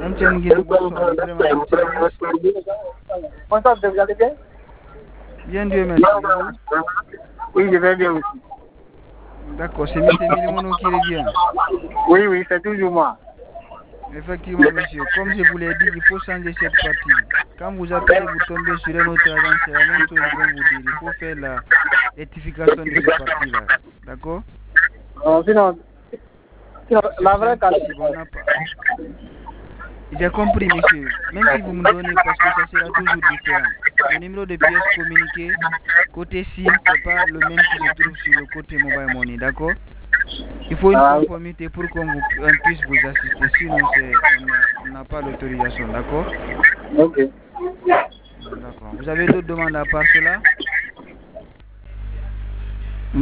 MTN Guinée, bonsoir. Vraiment, MTN. Bonsoir, vous allez bien? Bien, Dieu merci. Oui, je vais bien aussi. D'accord, c'est M. Milimono qui revient. Oui, oui, c'est toujours moi. Effectivement, monsieur. Comme je vous l'ai dit, il faut changer cette partie. Quand vous appelez, vous tombez sur un autre agent, c'est la même chose qu'ils vont vous dire. Il faut faire la rectification de cette partie-là. D'accord? Sinon, la vraie impossible, on n'a pas. J'ai compris, monsieur. Même si vous me donnez, parce que ça sera toujours différent. Le numéro de pièce communiquée, côté SIM, c'est pas le même qui se trouve sur le côté mobile money, d'accord? Il faut une conformité pour qu'on puisse vous assister. Sinon, on n'a pas l'autorisation, d'accord? Ok. D'accord. Vous avez d'autres demandes à part cela?